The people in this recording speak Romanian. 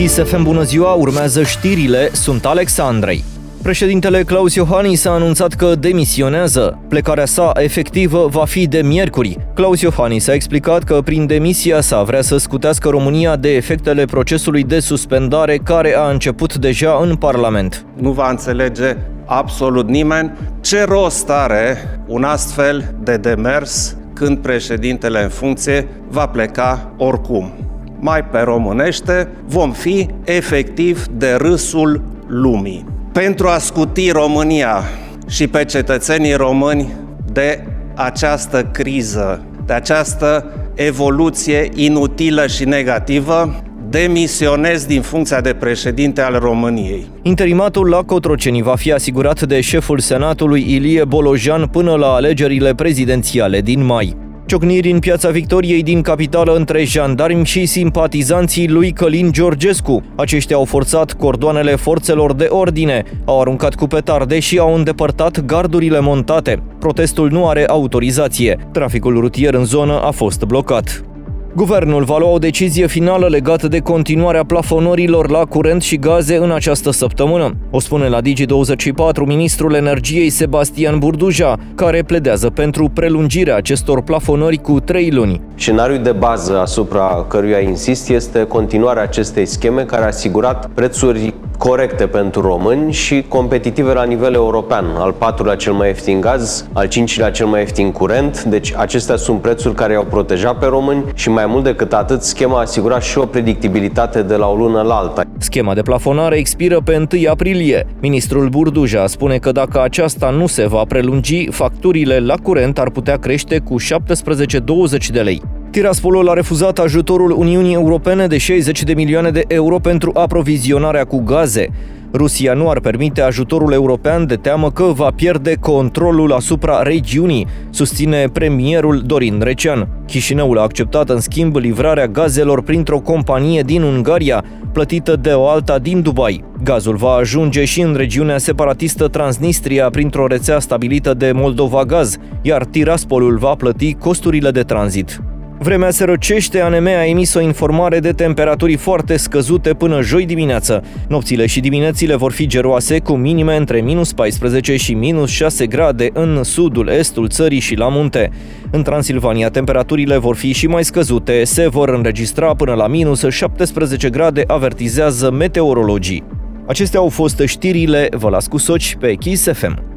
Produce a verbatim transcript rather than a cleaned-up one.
Kiss F M, bună ziua, urmează știrile, sunt Alexandrei. Președintele Klaus Iohannis a anunțat că demisionează. Plecarea sa efectivă va fi de miercuri. Klaus Iohannis a explicat că prin demisia sa vrea să scutească România de efectele procesului de suspendare care a început deja în Parlament. Nu va înțelege absolut nimeni ce rost are un astfel de demers când președintele în funcție va pleca oricum. Mai pe românește, vom fi efectiv de râsul lumii. Pentru a scuti România și pe cetățenii români de această criză, de această evoluție inutilă și negativă, demisionez din funcția de președinte al României. Interimatul la Cotroceni va fi asigurat de șeful Senatului Ilie Bolojan până la alegerile prezidențiale din mai. Ciocniri în Piața Victoriei din capitală între jandarmi și simpatizanții lui Călin Georgescu. Aceștia au forțat cordoanele forțelor de ordine, au aruncat cu petarde și au îndepărtat gardurile montate. Protestul nu are autorizație. Traficul rutier în zonă a fost blocat. Guvernul va lua o decizie finală legată de continuarea plafonărilor la curent și gaze în această săptămână. O spune la Digi douăzeci și patru ministrul energiei Sebastian Burduja, care pledează pentru prelungirea acestor plafonări cu trei luni. Scenariul de bază asupra căruia insist este continuarea acestei scheme care a asigurat prețuri corecte pentru români și competitive la nivel european. Al patrulea cel mai ieftin gaz, al cincilea cel mai ieftin curent, deci acestea sunt prețuri care i-au protejat pe români și mai mult decât atât, schema a asigurat și o predictibilitate de la o lună la alta. Schema de plafonare expiră pe întâi aprilie. Ministrul Burduja spune că dacă aceasta nu se va prelungi, facturile la curent ar putea crește cu șaptesprezece douăzeci de lei. Tiraspolul a refuzat ajutorul Uniunii Europene de șaizeci de milioane de euro pentru aprovizionarea cu gaze. Rusia nu ar permite ajutorul european de teamă că va pierde controlul asupra regiunii, susține premierul Dorin Recean. Chișinăul a acceptat în schimb livrarea gazelor printr-o companie din Ungaria, plătită de o alta din Dubai. Gazul va ajunge și în regiunea separatistă Transnistria printr-o rețea stabilită de Moldova Gaz, iar Tiraspolul va plăti costurile de tranzit. Vremea se răcește, A N M a emis o informare de temperaturi foarte scăzute până joi dimineață. Nopțile și diminețile vor fi geroase, cu minime între minus paisprezece și minus șase grade în sudul, estul țării și la munte. În Transilvania, temperaturile vor fi și mai scăzute, se vor înregistra până la minus șaptesprezece grade, avertizează meteorologii. Acestea au fost știrile, vă las cu soci pe Kiss F M.